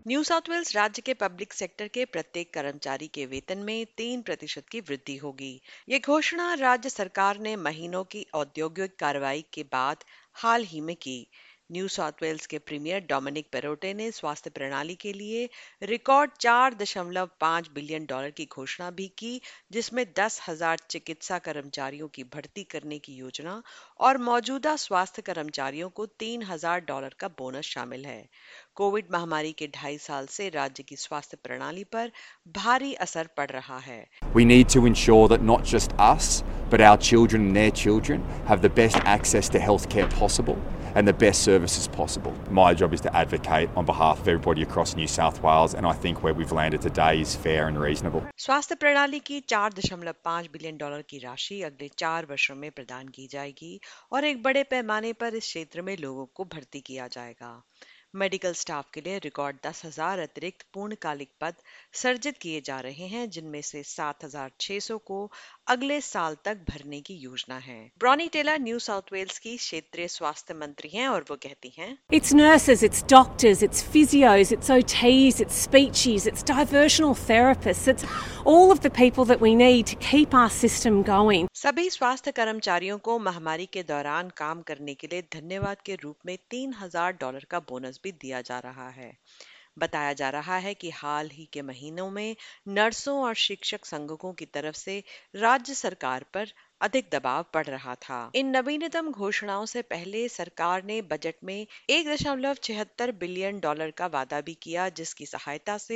New South Wales राज्य के public sector के प्रत्येक कर्मचारी के वेतन में 3% की वृद्धि होगी। ये घोषणा राज्य सरकार ने महीनों की औद्योगिक कार्रवाई के बाद हाल ही में की। न्यू साउथ वेल्स के प्रीमियर डोमिनिक पेरोटे ने स्वास्थ्य प्रणाली के लिए रिकॉर्ड 4.5 बिलियन डॉलर की घोषणा भी की, जिसमें 10,000 चिकित्सा कर्मचारियों की भर्ती करने की योजना और मौजूदा स्वास्थ्य कर्मचारियों को $3,000 का बोनस शामिल है। कोविड महामारी के 2.5 साल से राज्य की स्वास्थ्य प्रणाली पर भारी असर पड़ रहा है। We need to ensure that not just us, but our children and their children have the best access to healthcare possible and the best services possible. My job is to advocate on behalf of everybody across New South Wales, and I think where we've landed today is fair and reasonable. स्वास्थ्य प्रणाली की 4.5 billion dollar की राशि अगले 4 वर्षों में प्रदान की जाएगी और एक बड़े पैमाने पर इस क्षेत्र में लोगों को भर्ती किया जाएगा। मेडिकल स्टाफ के लिए रिकॉर्ड 10,000 अतिरिक्त पूर्णकालिक पद सर्जित किए जा रहे हैं, जिनमें से 7,600 को अगले साल तक भरने की योजना है। Bronnie Taylor New South Wales की क्षेत्रीय स्वास्थ्य मंत्री हैं और वो कहती हैं, It's nurses, it's doctors, it's physios, it's OTs, it's speechies, it's diversional therapists, it's all of the people that we need to keep our system going. सभी स्वास्थ्य कर्मचारियों को महामारी के दौरान काम करने के लिए धन्यवाद के रूप में $3,000 का बोनस भी दिया जा रहा है। बताया जा रहा है कि हाल ही के महीनों में नर्सों और शिक्षक संघों की तरफ से राज्य सरकार पर अधिक दबाव पड़ रहा था। इन नवीनतम घोषणाओं से पहले सरकार ने बजट में $1.76 बिलियन का वादा भी किया, जिसकी सहायता से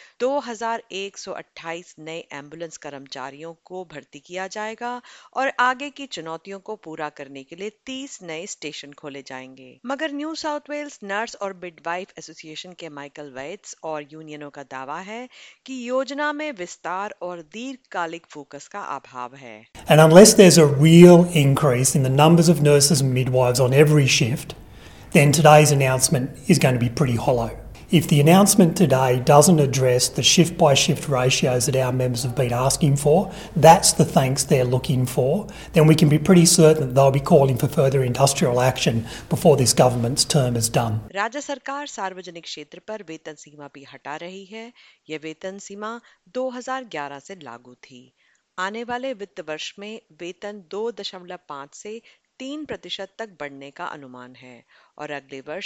2,128 नए एम्बुलेंस कर्मचारियों को भर्ती किया जाएगा और आगे की चुनौतियों को पूरा करने के लिए 30 नए स्टेशन खोले जाएंगे। मगर न्यू साउथ वेल्स नर्स और मिडवाइफ एसोसिएशन के माइकल वेट्स और यूनियनों का दावा है कि योजना में विस्तार और दीर्घकालिक फोकस का अभाव है। And unless there's a real increase in the numbers of nurses and midwives on every shift, then today's announcement is going to be pretty hollow. If the announcement today doesn't address the shift-by-shift ratios that our members have been asking for, that's the thanks they're looking for, then we can be pretty certain that they'll be calling for further industrial action before this government's term is done. राज्य सरकार सार्वजनिक क्षेत्र पर वेतन सीमा भी हटा रही है। यह वेतन सीमा 2011 से लागू थी। आने वाले वित्त वर्ष में वेतन 2.5 से 3% तक बढ़ने का अनुमान है और अगले वर्ष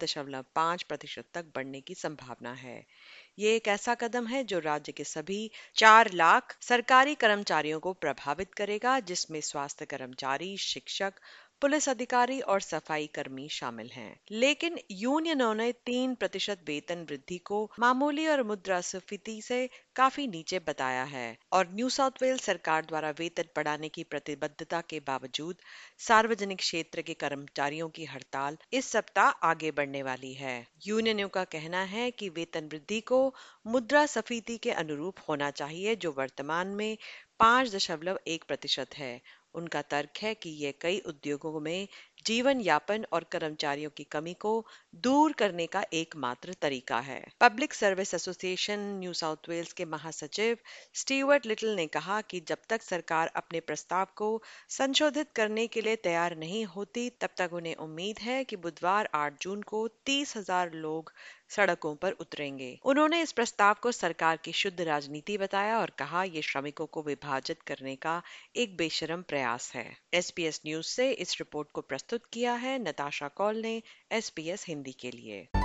3.5% तक बढ़ने की संभावना है। ये एक ऐसा कदम है जो राज्य के सभी 4 लाख सरकारी कर्मचारियों को प्रभावित करेगा, जिसमें स्वास्थ्य कर्मचारी, शिक्षक, पुलिस अधिकारी और सफाई कर्मी शामिल हैं। लेकिन यूनियनों ने 3% वेतन वृद्धि को मामूली और मुद्रास्फीति से काफी नीचे बताया है और न्यू साउथ वेल्स सरकार द्वारा वेतन बढ़ाने की प्रतिबद्धता के बावजूद सार्वजनिक क्षेत्र के कर्मचारियों की हड़ताल इस सप्ताह आगे बढ़ने वाली है। यूनियनों का कहना है कि वेतन वृद्धि को मुद्रास्फीति के अनुरूप होना चाहिए, जो वर्तमान में 5.1% है। उनका तर्क है कि ये कई उद्योगों में जीवन यापन और कर्मचारियों की कमी को दूर करने का एकमात्र तरीका है। Public service association New South Wales के महासचिव स्टीवर्ट लिटिल ने कहा कि जब तक सरकार अपने प्रस्ताव को संशोधित करने के लिए तैयार नहीं होती, तब तक उन्हें उम्मीद है कि बुधवार 8 जून को 30,000 लोग सड़कों पर उतरेंगे। उन्होंने इस प्रस्ताव को सरकार की शुद्ध राजनीति बताया और कहा, ये श्रमिकों को विभाजित करने का एक बेशरम प्रयास है। SBS न्यूज से इस रिपोर्ट को प्रस्तुत किया है नताशा कौल ने SBS हिंदी के लिए।